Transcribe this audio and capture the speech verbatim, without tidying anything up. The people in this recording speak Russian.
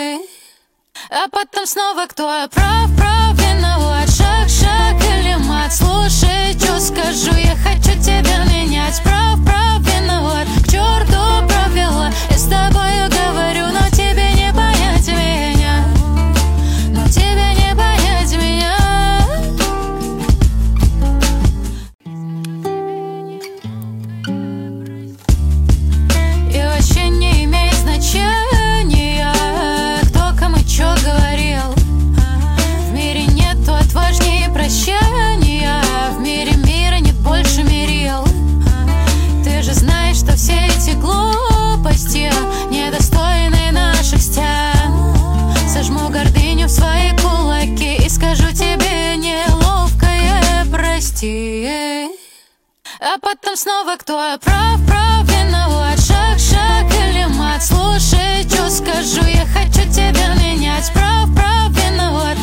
А потом снова кто прав, прав, виноват. Шаг, шаг или мат, слушай, что скажу. Я хочу тебя менять. Прав, прав, виноват, к черту провела. Я с тобою говорю, но тебе не понять меня. Но тебе не понять меня. И вообще не имеет значения, кто кому чё говорил. В мире нету отважнее прощания. В мире мира нет больше мерил. Ты же знаешь, что все эти глупости недостойны наших стен. Сожму гордыню в свои кулаки и скажу тебе неловкое прости. А потом снова кто прав, прав, виноват. Шаг, шаг или мат, слушай, что скажу. Я хочу тебя менять. Прав, прав, виноват,